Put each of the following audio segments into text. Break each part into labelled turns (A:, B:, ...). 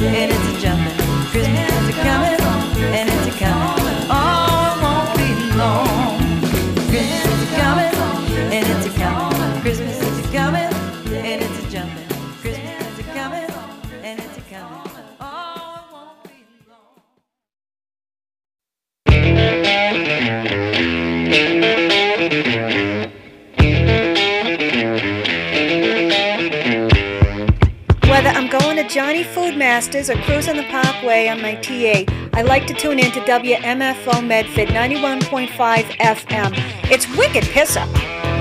A: and it's a jumping. Christmas is a coming, and it's a coming. Oh, it won't be long. Christmas is a coming, and it's a coming. Christmas is a coming, and it's a jumping. Christmas is a coming, and it's a coming. Oh, it won't be long.
B: Whether I'm going to Johnny Food Masters or cruising the Parkway on my TA, I like to tune in to WMFO Medford 91.5 FM. It's wicked piss up.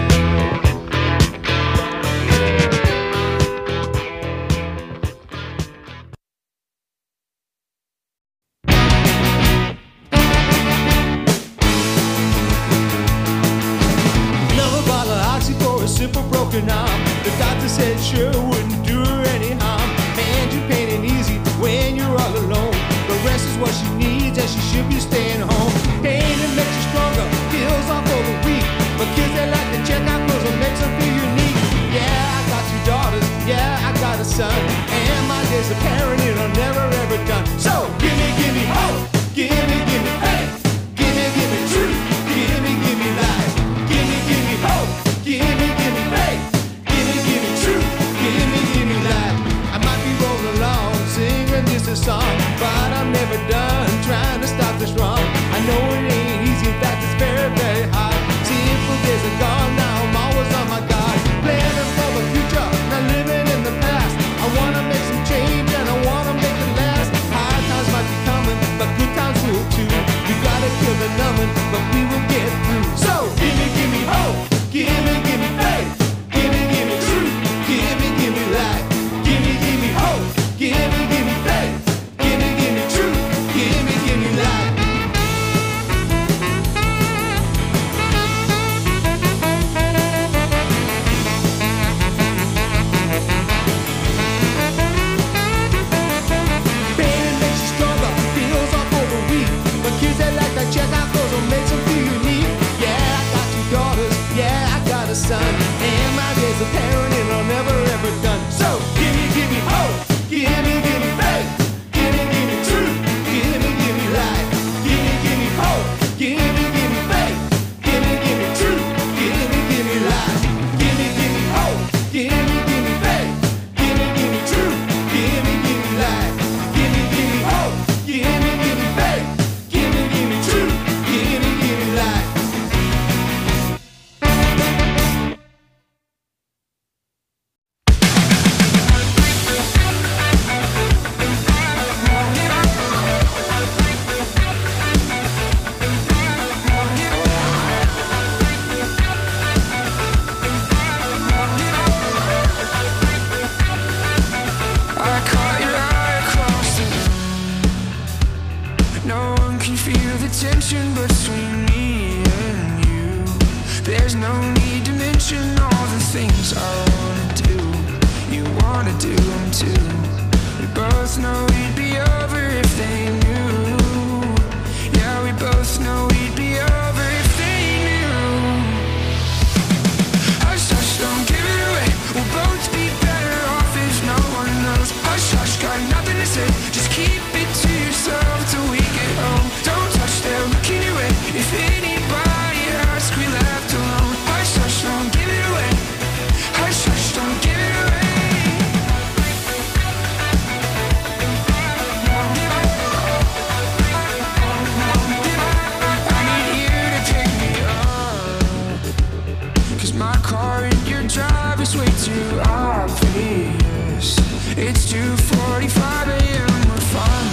C: Another bottle of oxy for a simple broken arm. The doctor said sure wouldn't do her any harm. And you pain and easy when you're all alone. The rest is what she needs and she should be staying home. Pain it makes you stronger, heals off for the weak. But kids they like to check out cause it makes them feel unique. Yeah, I got 2 daughters, yeah, I got a son. And my days of parenting are never ever done. So give me hope, give me faith. Give me truth, give me life. Give me hope, give me faith. Give me truth, give me life. I might be rolling along, singing just a song, but I'm never done trying to stop this wrong. I know it ain't easy, in fact it's very, very hard. Simple days are gone, now I'm always on my guard. Planning for the future, not living in the past. I wanna make some change and I wanna make it last. Hard times might be coming, but good times will too. We gotta kill the numbing, but we will get through. So give me hope, give me faith. Give me truth, give me life. Give me hope, give me faith. Give me truth, give me life. Pain it makes you stronger, heals off for the weak. But kids they like to check out cause it makes them feel unique. Yeah, I got 2 daughters, yeah, I got a son. And my days of parenting are never ever done. So give me hope, give me faith. Give me truth, give me life. Give me hope, give me faith. Give me truth, give me life. Give me hope, give me faith. Give me truth, give me life. Give me hope, give me faith. Give me truth, give me life.
D: I caught your eye across the room. No one can feel the tension between me and you. There's no need to mention all the things I wanna do. You wanna do them too. We both know we'd be over if they knew. Yeah, we both know we'd be over if they knew. Hush, hush, don't give it away. We'll both be better off if no one knows. Hush, hush, got nothing to say. Just keep it to yourself till we get home. Don't touch, they're looking your way. If anybody asks, we left alone. Hush, hush, don't give it away. Hush, hush, don't give it away. I need you to pick me up, 'cause my car in your drive is way too obvious. It's 2:45 a.m. We're fine.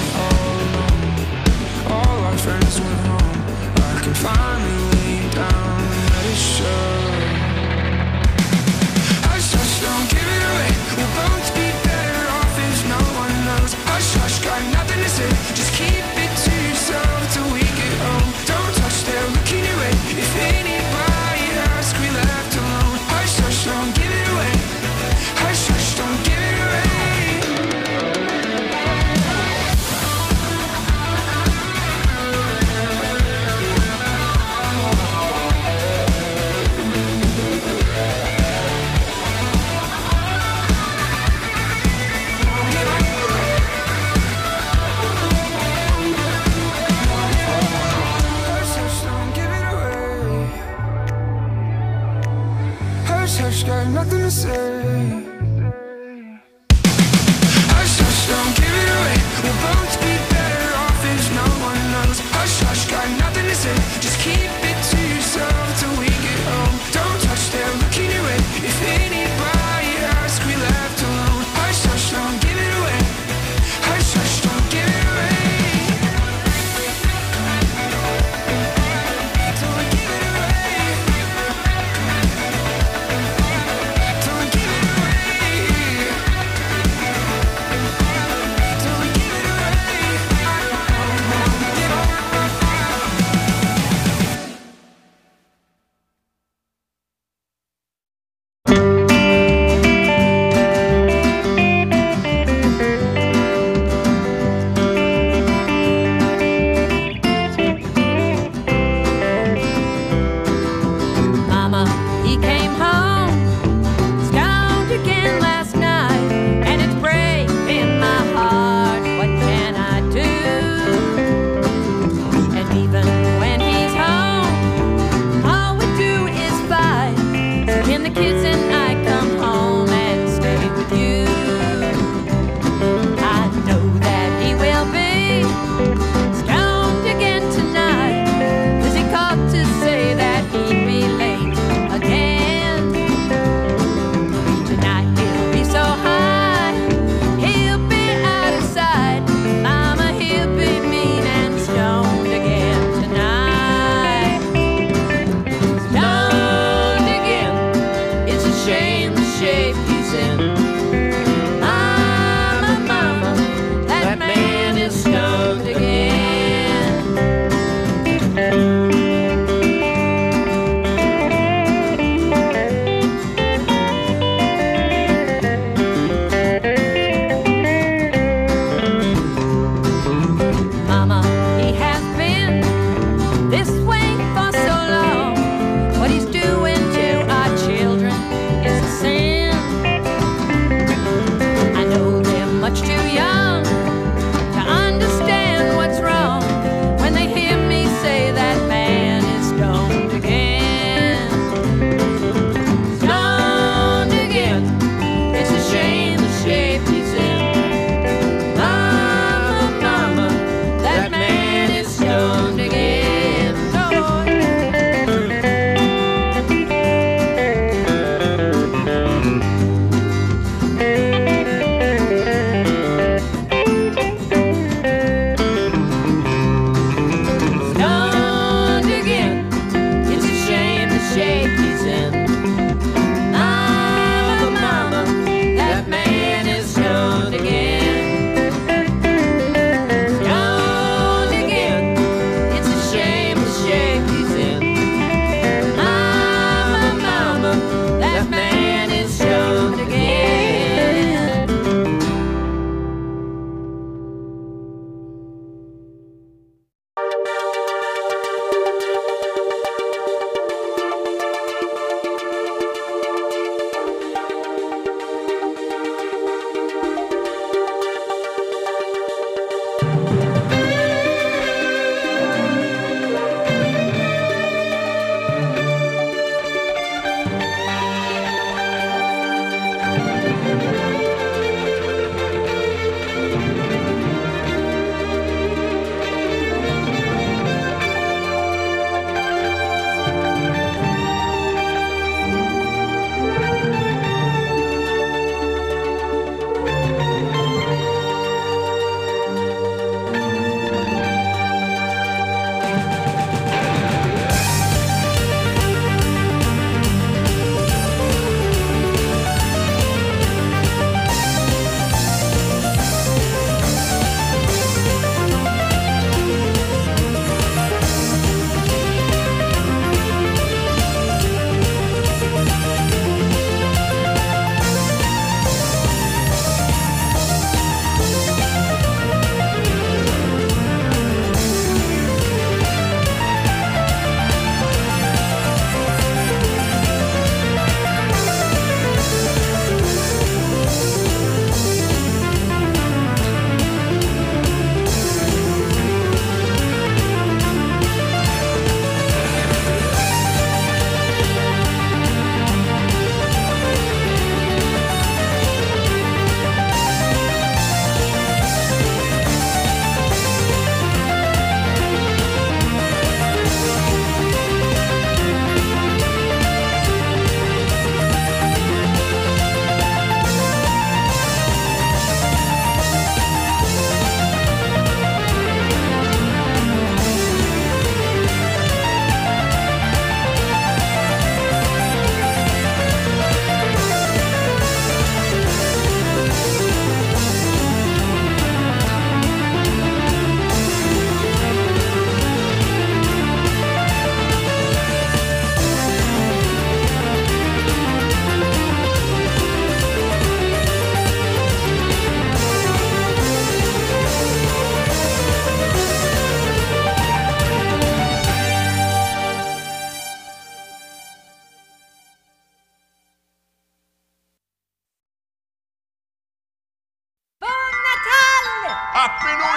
E: Happy New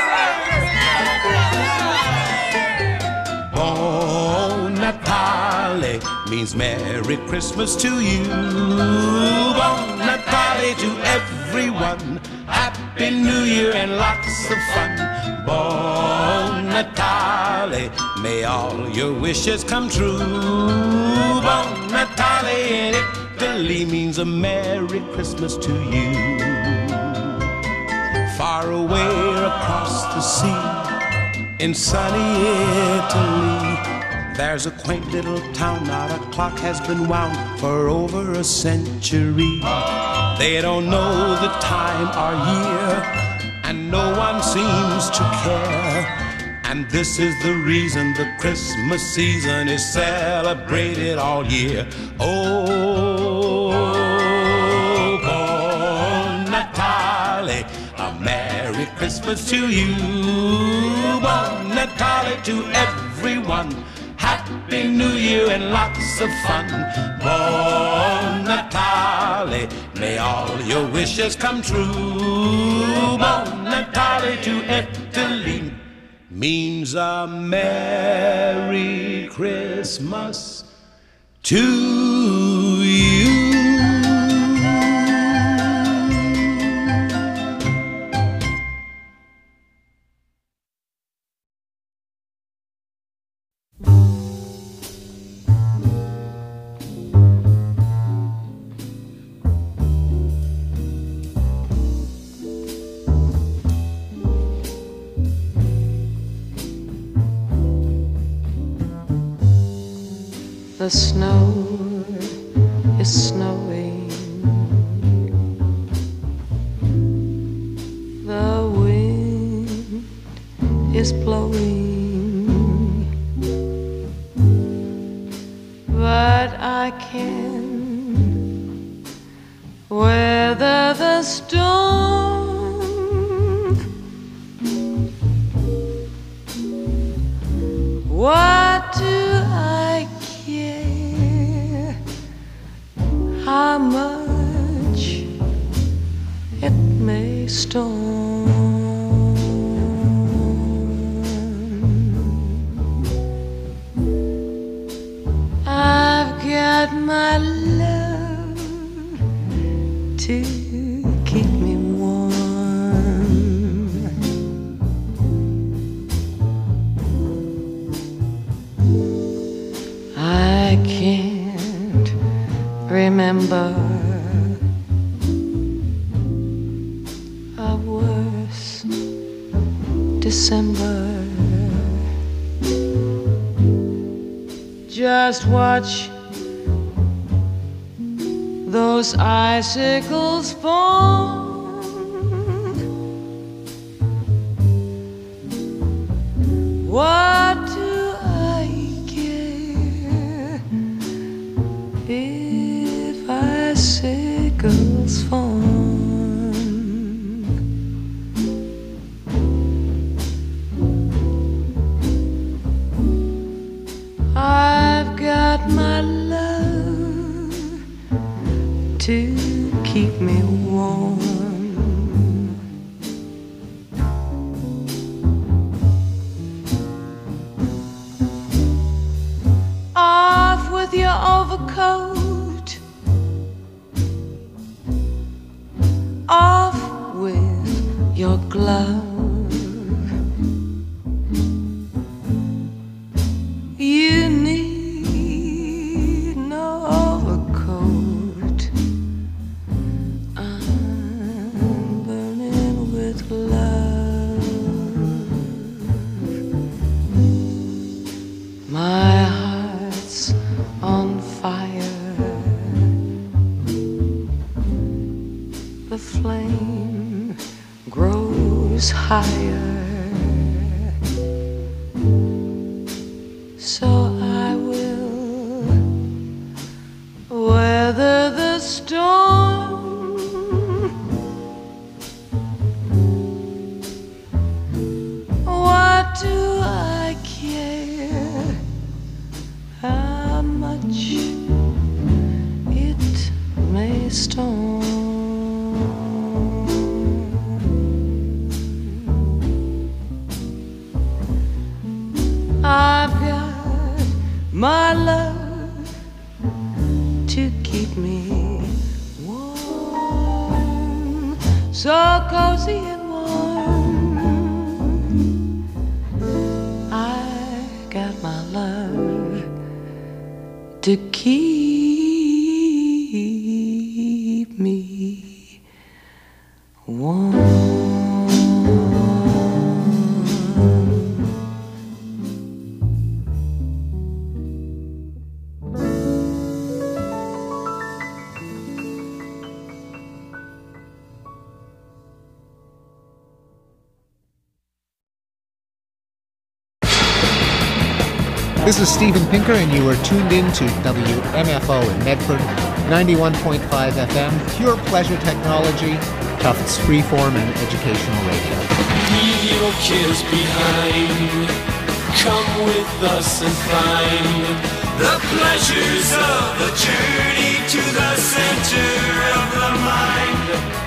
E: Year!
C: Bon Natale means Merry Christmas to you. Bon Natale to everyone. Happy New Year and lots of fun. Bon Natale, may all your wishes come true. Bon Natale in Italy means a Merry Christmas to you. Far away across the sea, in sunny Italy, there's a quaint little town. Not a clock has been wound for over a century. They don't know the time or year, and no one seems to care. And this is the reason the Christmas season is celebrated all year. Oh, Bon Natale, a Merry Christmas to you. Bon Natale to everyone. Happy New Year and lots of fun. Bon Natale, may all your wishes come true. Bon Natale to Italy means a Merry Christmas to you.
F: The snow is snowing, the wind is blowing, but I can weather the storm. What do I care how much it may storm? I've got my love to keep me warm. I can't remember a worse December. Just watch those icicles fall. What do I care if icicles fall? I've got my love to keep me warm. Off with your overcoat, off with your glove. You need no overcoat. I'm burning with love. My heart's on fire. The flame grows higher. So I will weather the storm. What do I care how much it may storm? keep me warm, so cozy and warm. I got my love to keep me warm.
G: This is Steven Pinker, and you are tuned in to WMFO in Medford, 91.5 FM, pure pleasure technology, Tufts freeform and educational radio.
H: Leave your cares behind. Come with us and find the pleasures of the journey to the center of the mind.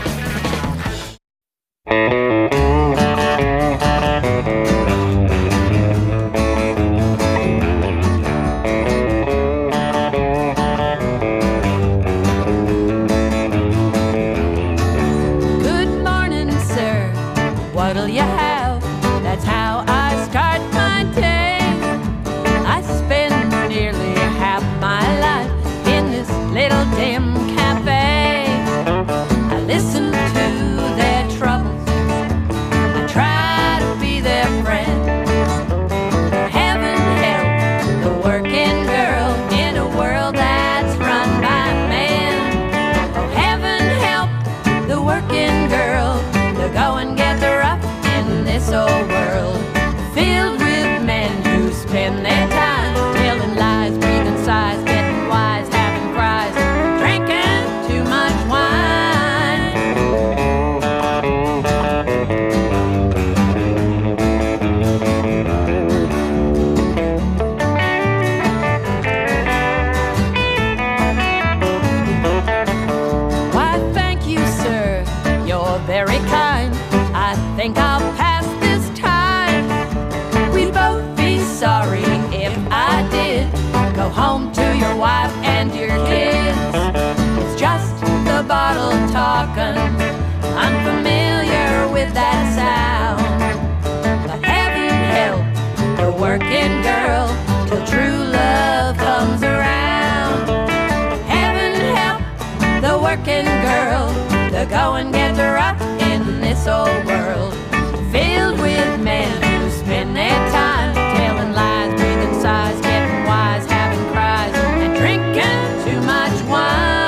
F: Go and get rough in this old world, filled with men who spend their time telling lies, breathing sighs, getting wise, having cries, and drinking too much wine.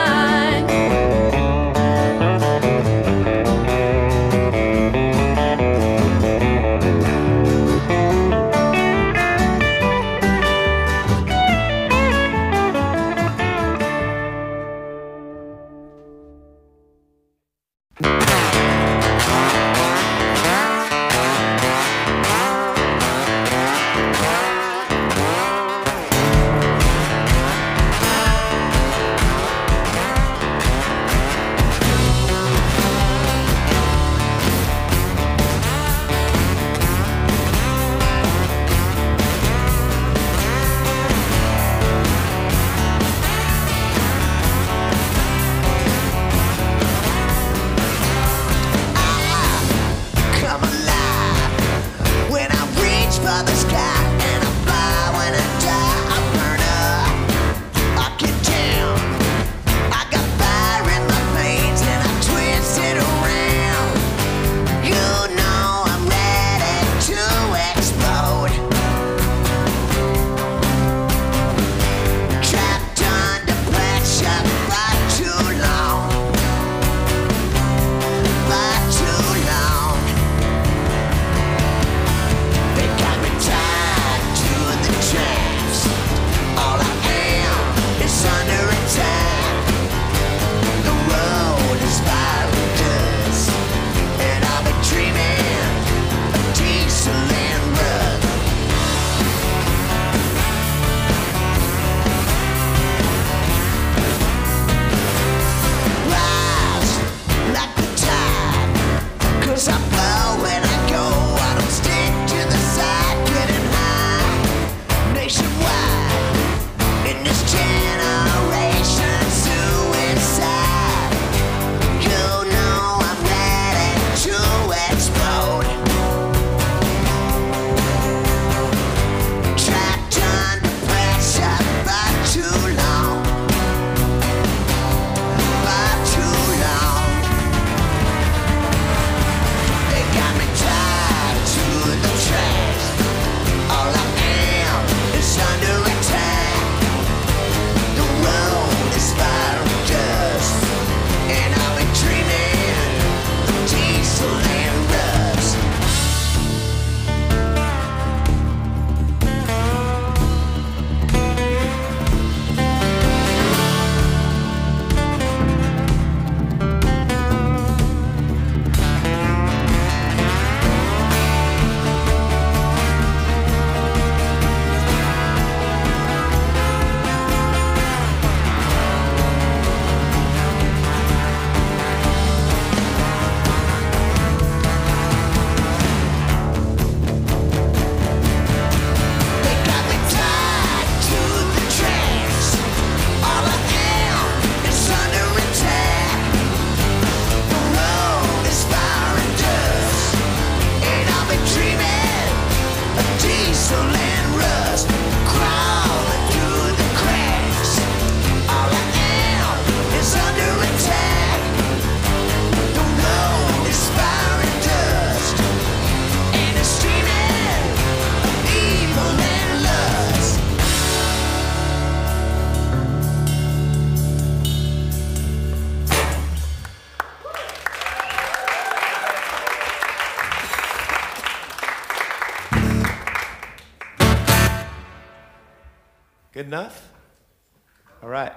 I: Good enough? All right.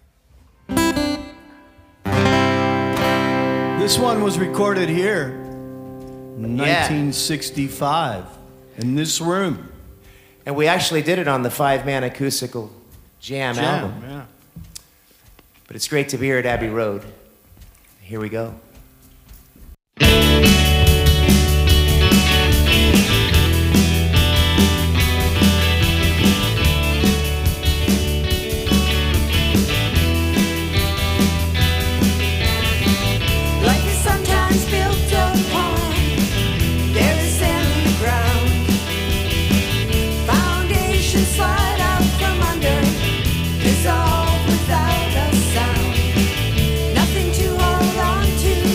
J: This one was recorded here in 1965 in this room.
I: And we actually did it on the 5-man acoustical jam album.
J: Yeah.
I: But it's great to be here at Abbey Road. Here we go.
A: Life is sometimes built upon, there is sand in the ground. Foundations slide out from under, dissolve without a sound. Nothing to hold on to.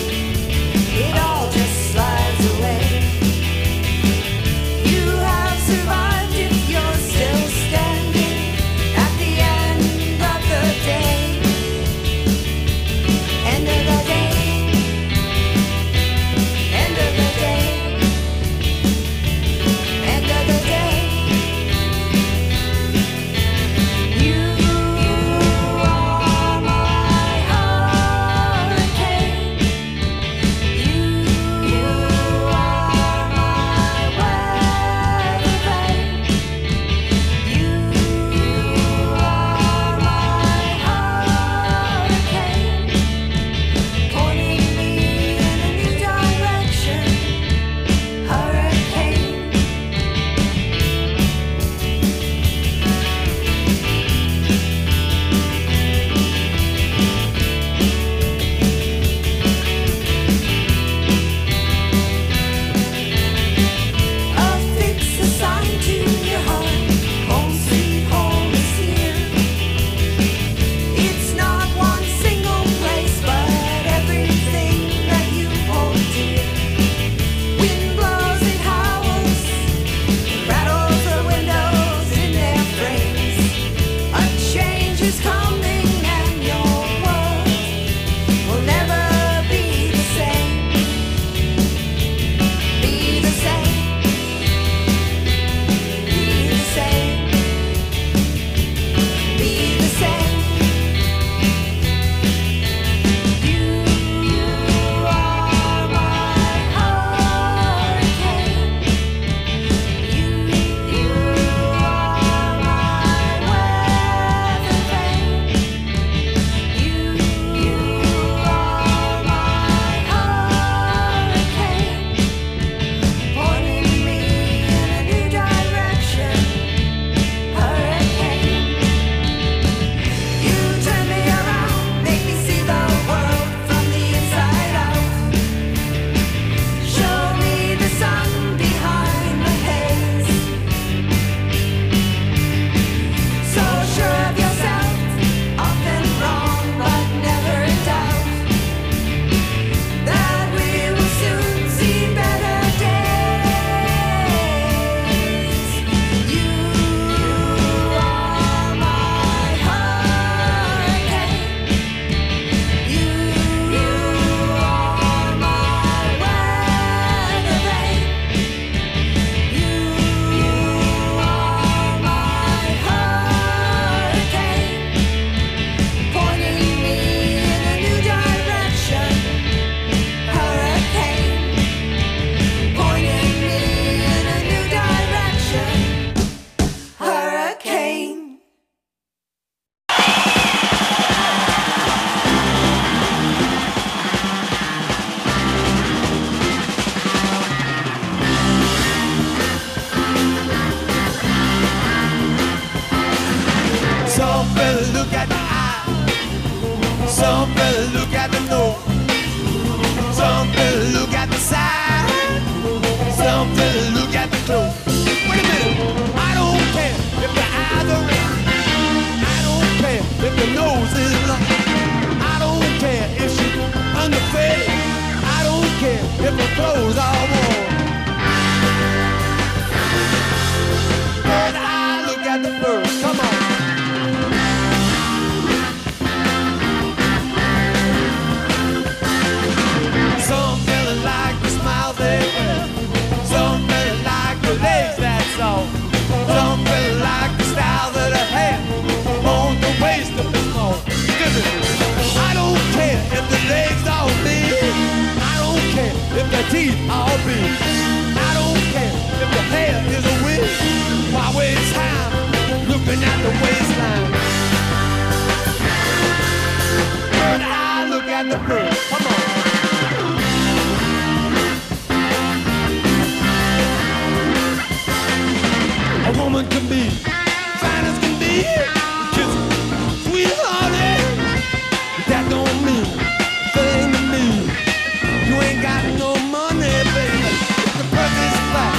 C: woman can be fine as can be. Kiss sweet honey, but that don't mean a thing to me. You ain't got no money, baby. The perfect spot.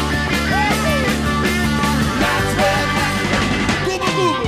C: That's where gooba gooba.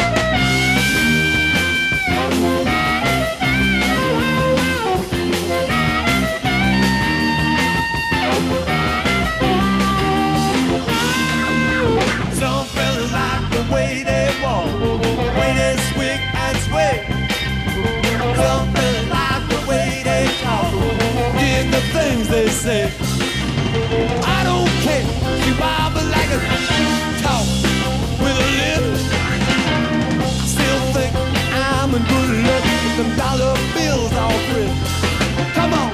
C: Some fellas like the way they walk, the way they swig and sway. Some fellas like the way they talk, dig the things they say. I don't care, she bobbles like a talk with a lip. I still think I'm in good luck with them dollar bills all crisp. Come on.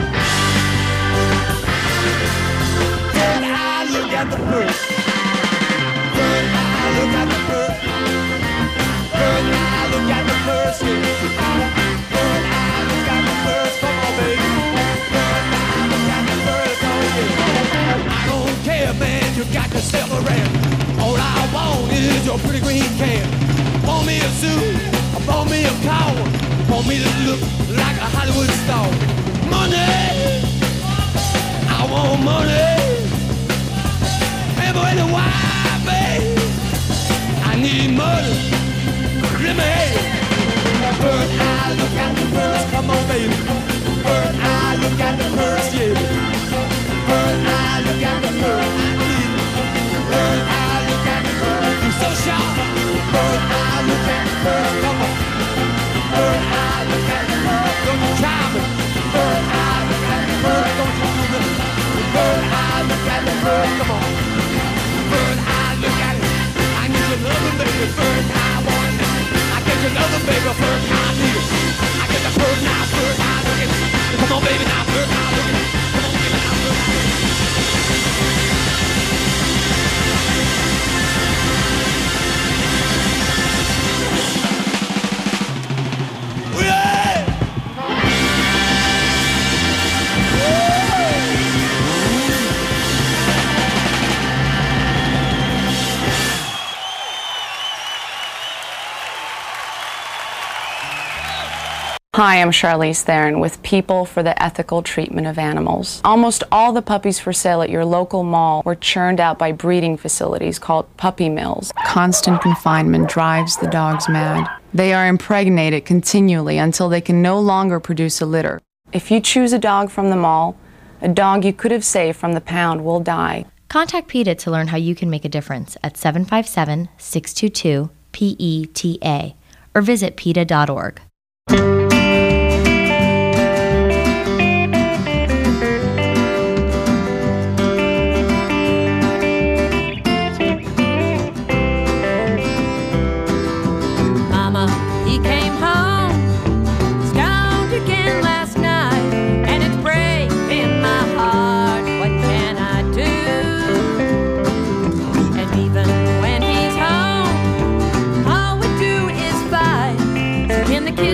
C: Third eye, look at the purse. Third eye, look at the purse. Third eye, look at the purse. Third eye, look at the purse. Come on, baby. Third eye, look at the purse. Oh, yeah. I don't care, man. You got yourself a ramp. All I want is your pretty green can. Want me a suit? Want me a car? Want me to look like a Hollywood star? Money! I want money! Hey, why, babe? I need money. Let me have it. Bird eye, look at the purse. Come on, baby. Bird eye, look at the purse, yeah. Bird eye, look at the purse. Bird eye, look at the purse. You're so sharp. Bird eye, look at the purse. Come on. Bird eye, look at the purse. Don't you try me. Bird eye, look at the purse. Don't you do this. Bird eye, look at the purse. Come on. Bird eye, look at it. I need your loving, baby. Bird eye, want it. I get your loving, baby. Bird eye, need it. I get the bird now. Bird eye, look at it. Come on, baby, now. Bird eye, look at it. Come on, baby, now. Bird eye.
K: Hi, I'm Charlize Theron with People for the Ethical Treatment of Animals. Almost all the puppies for sale at your local mall were churned out by breeding facilities called puppy mills. Constant confinement drives the dogs mad. They are impregnated continually until they can no longer produce a litter. If you choose a dog from the mall, a dog you could have saved from the pound will die.
L: Contact PETA to learn how you can make a difference at 757-622-PETA or visit PETA.org.
F: In the kitchen.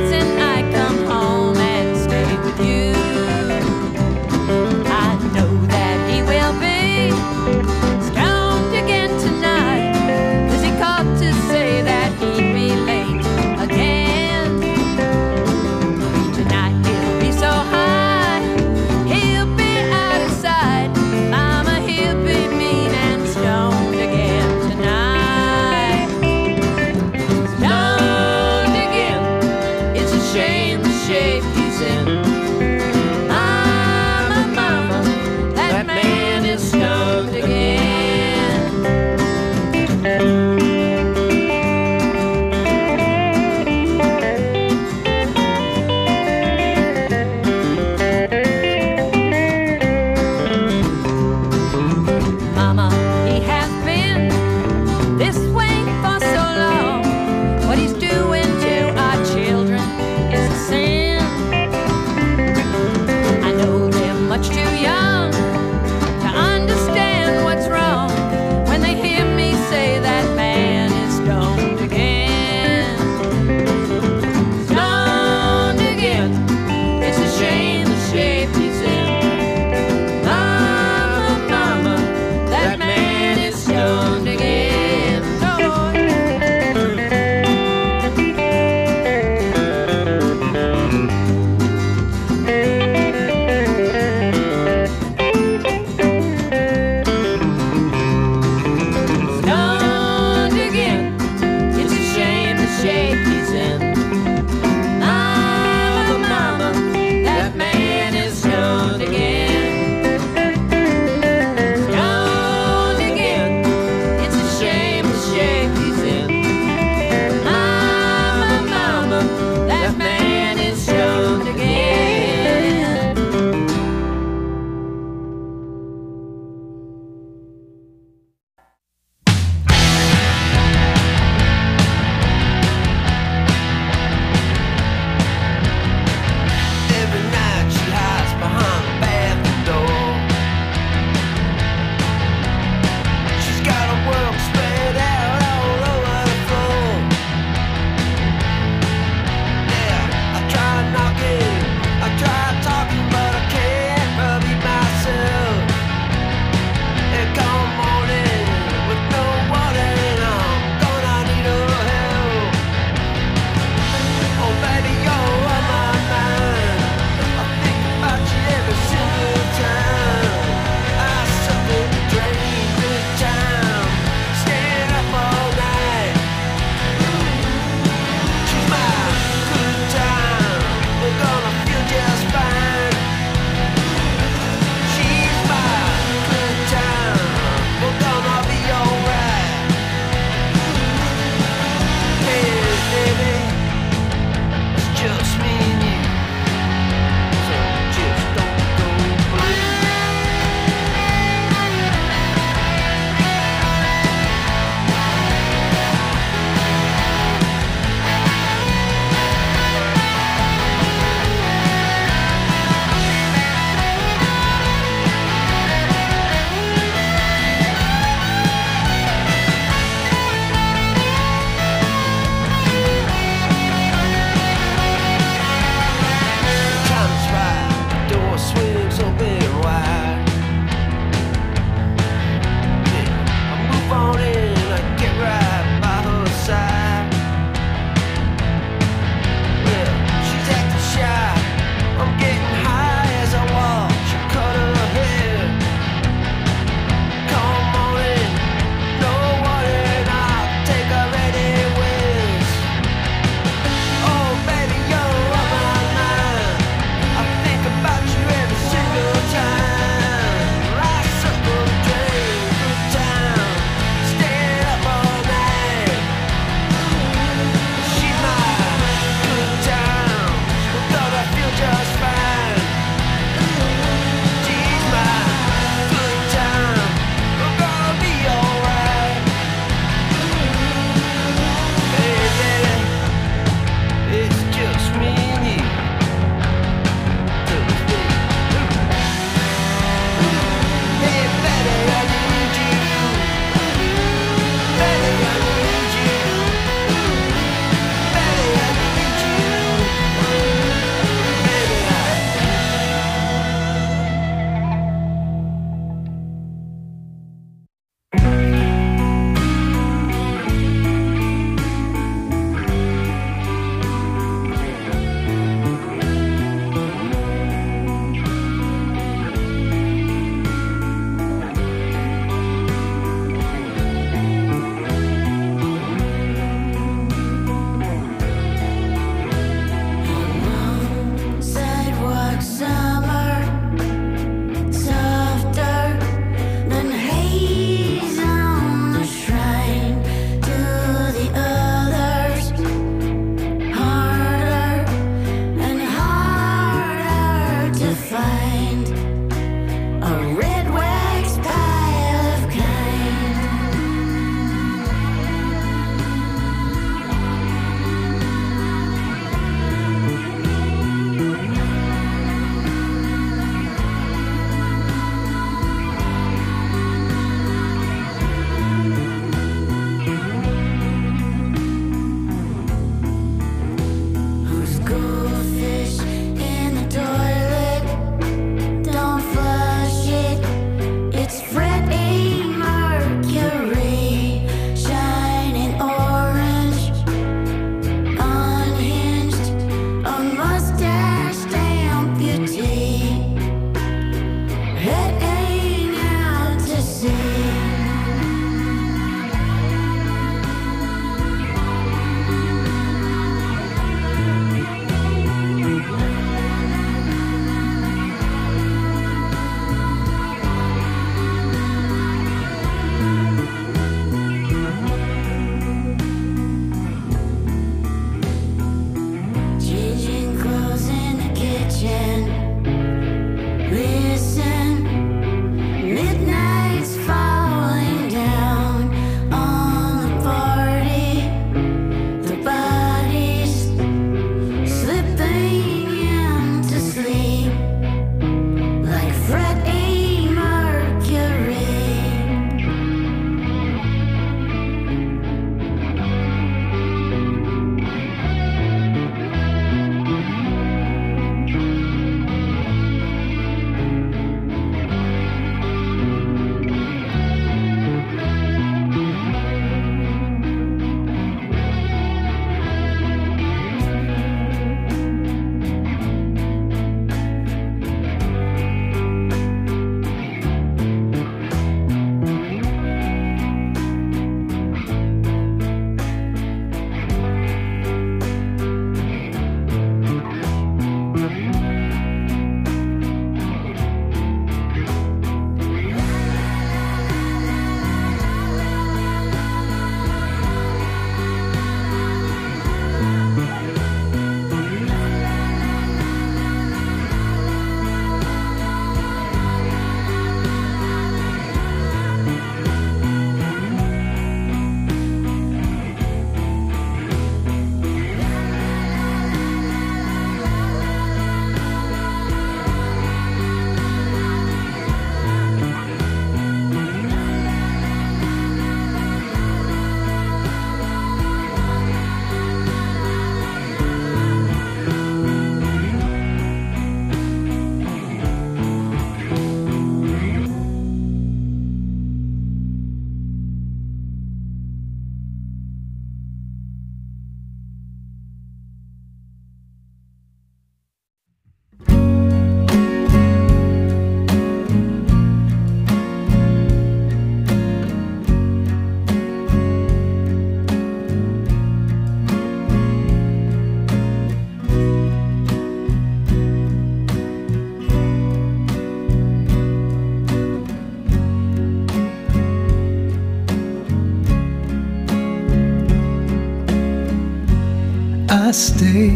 C: I stay,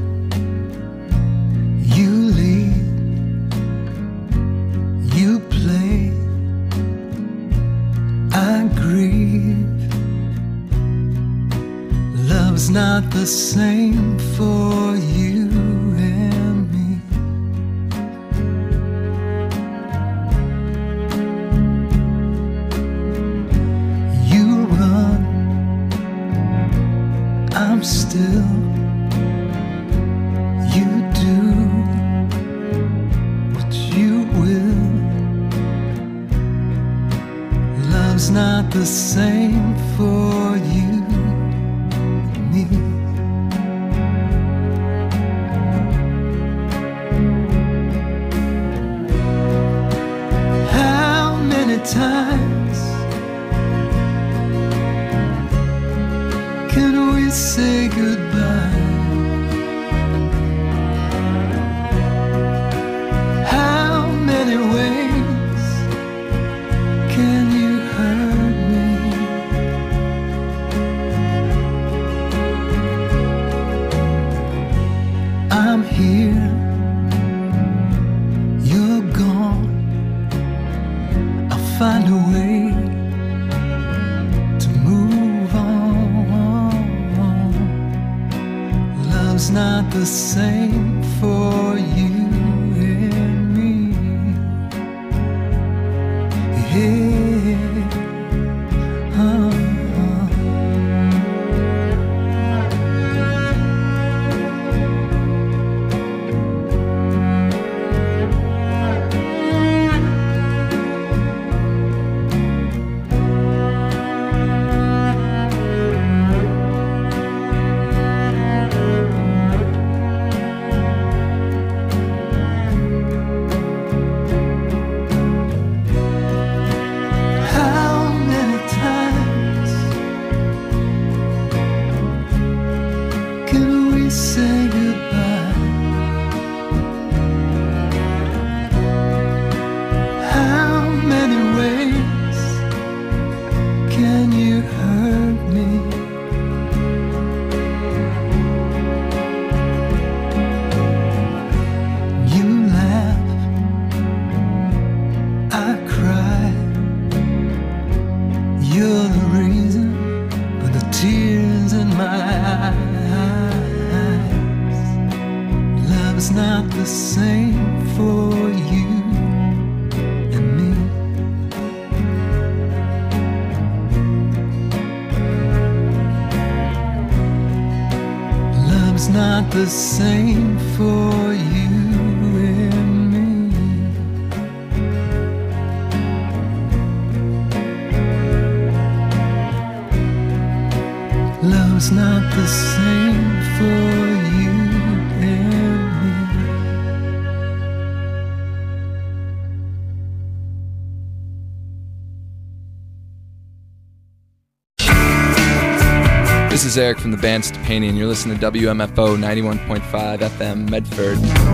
C: you lead, you play, I grieve. Love's not the same for you and me. You run, I'm still. You do what you will. Love's not the same for you and me. How many times can we say goodbye? How many ways can you hurt me? I'm here, you're gone. I'll find a way to move on. Love's not the same for you and me. Yeah. How many times can we say goodbye? How many ways can you hurt me? You laugh, I cry. You're the reason for the tears in my eyes. Love's not the same for you and me. Love's not the same for you and me. Love's not the same for you and me.
M: This is Eric from the band Stepani, and you're listening to WMFO 91.5 FM Medford.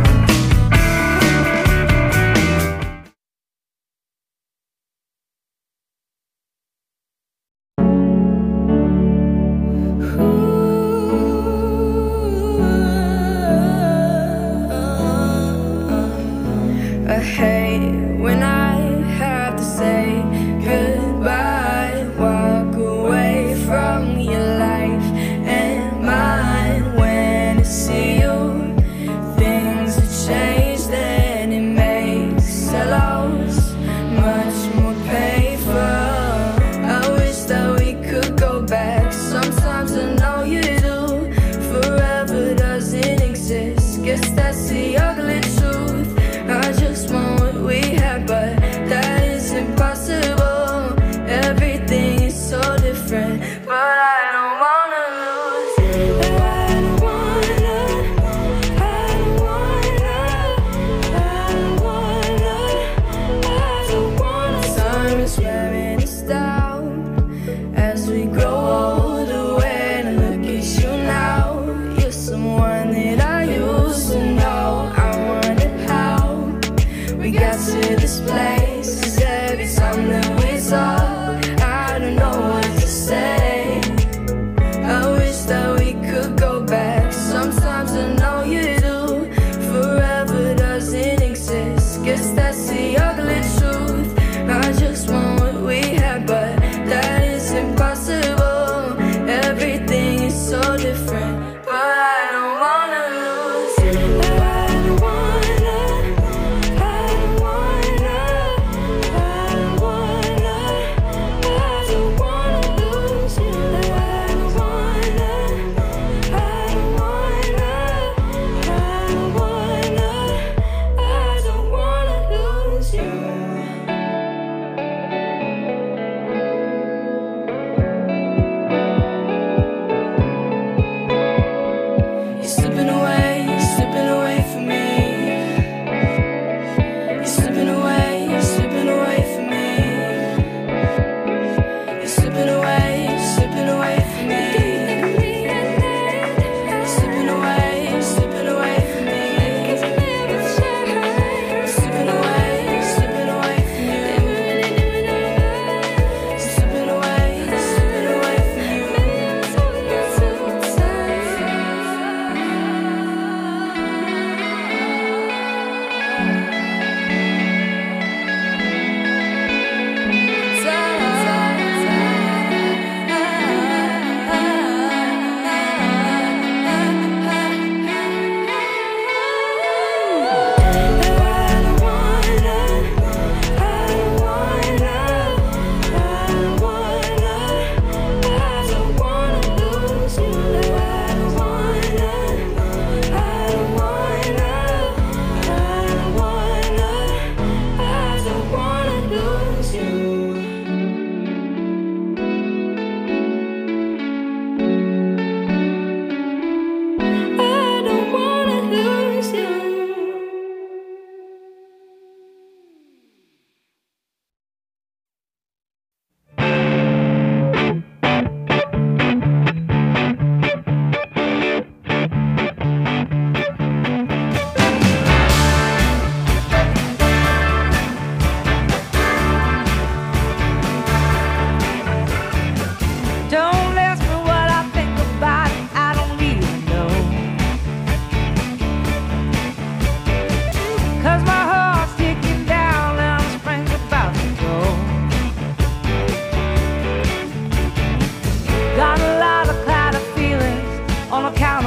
N: I hate when I have to say goodbye, walk away from your life and mine. When I see you, things have changed and it makes a loss much more painful. I wish that we could go back. Sometimes I know you do. Forever doesn't exist. Guess that's the ugly truth. I just want what we had, but that is impossible. Everything is so different, but I don't wanna lose. I don't wanna, I don't wanna, I don't wanna, I don't wanna. Time is wearing us down as we grow older. When I look at you now, you're someone that I used to know. I wonder how we got to this place. 'Cause every time that we talk, I don't know what to say.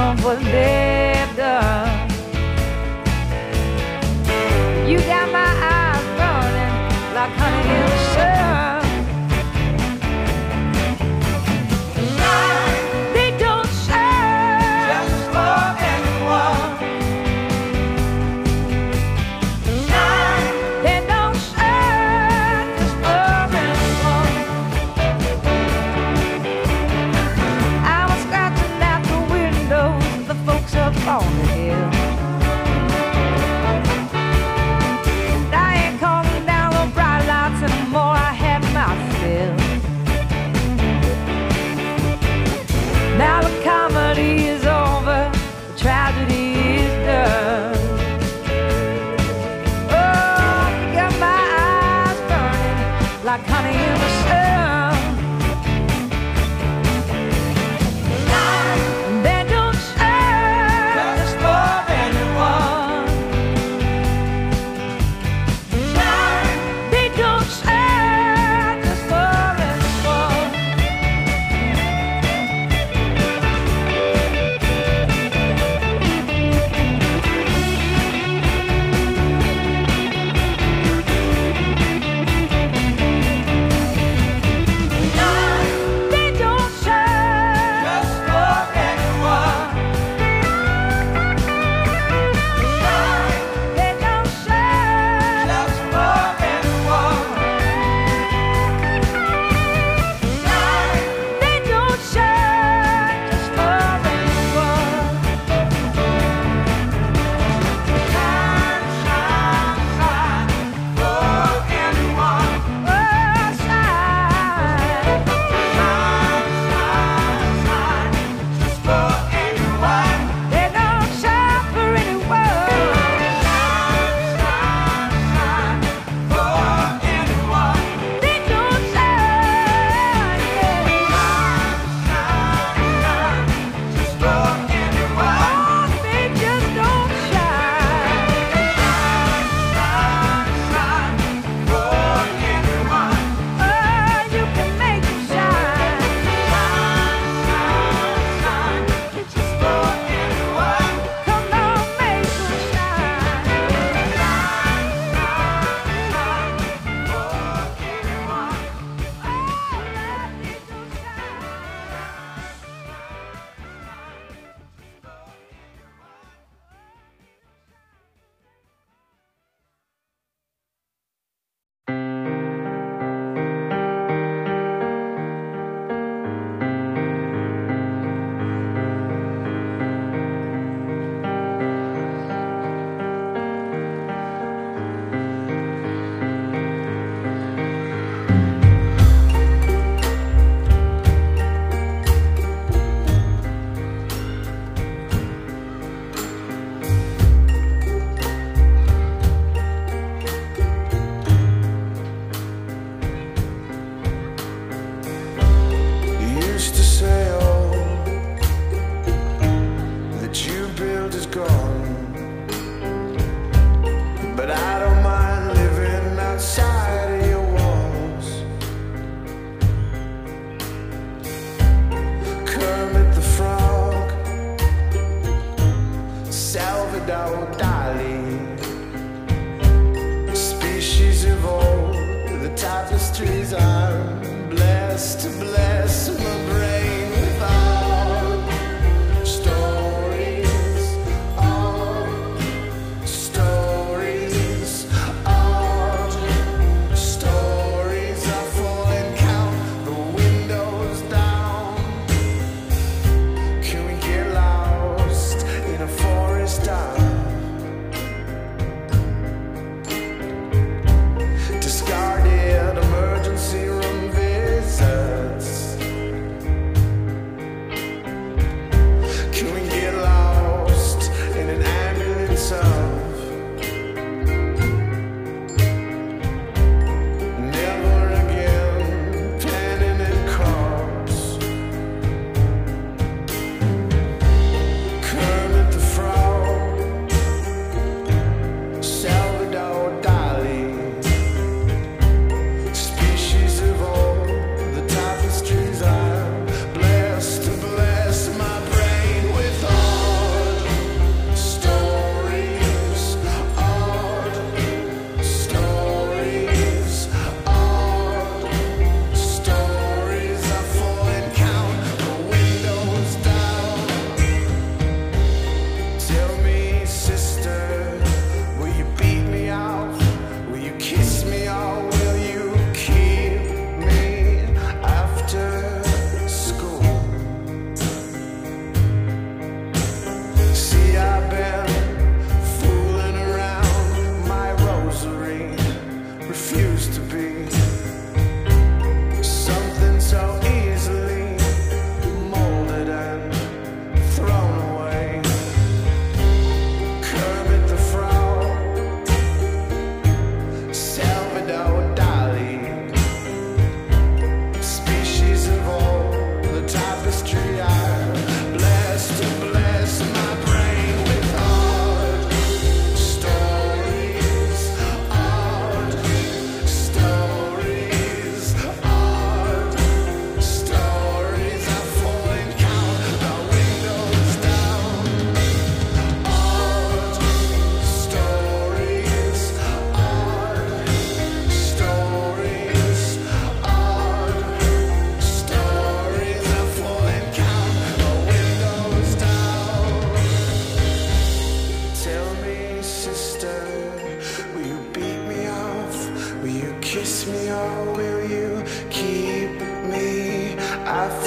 F: on for they've done. You got my eyes burning like honey in the sun. They don't serve just for anyone. They don't serve just for anyone. I was scratching out the windows of the folks up on the hill. And I ain't calling down the bright lights anymore. I had my fill. Now the comedy is over, the tragedy is done. Oh, you got my eyes burning like honey in the sun. And they don't serve just for anyone. They don't serve just for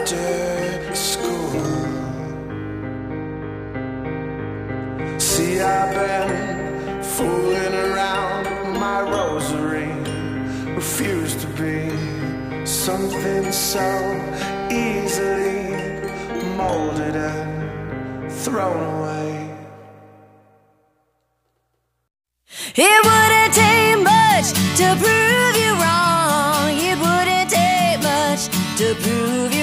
D: after school. See, I've been fooling around my rosary, refused to be something so easily molded and thrown away.
A: It wouldn't take much to prove you wrong. It wouldn't take much to prove you